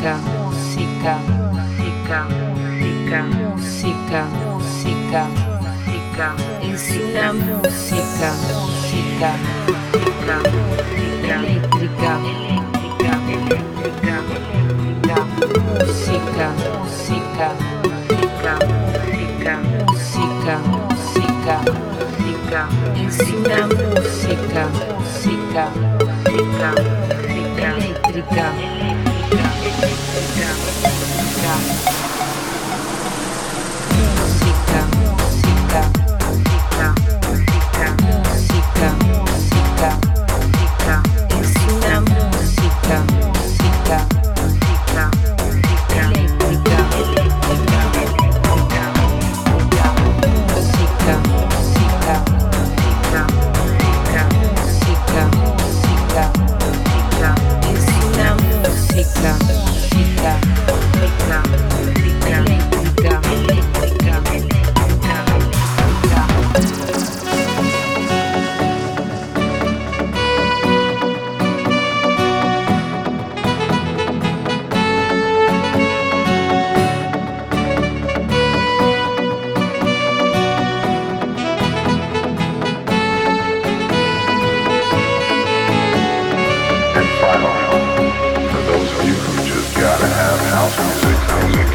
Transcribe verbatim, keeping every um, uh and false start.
música, música, música, música, música, música, música, es una música, música, música, música, eléctrica, eléctrica, eléctrica, eléctrica, música, música, música, música, música, música, música, es una música, música, música, música, eléctrica, eléctrica, eléctrica, música, música, música, música, música, música, música, es una música, música, música, música, eléctrica, eléctrica, eléctrica, música, música, música, música, música, música, música, música, es una música, música, música, música, eléctrica, eléctrica, eléctrica, eléctrica. And final, for those of you who just gotta have house music, house music.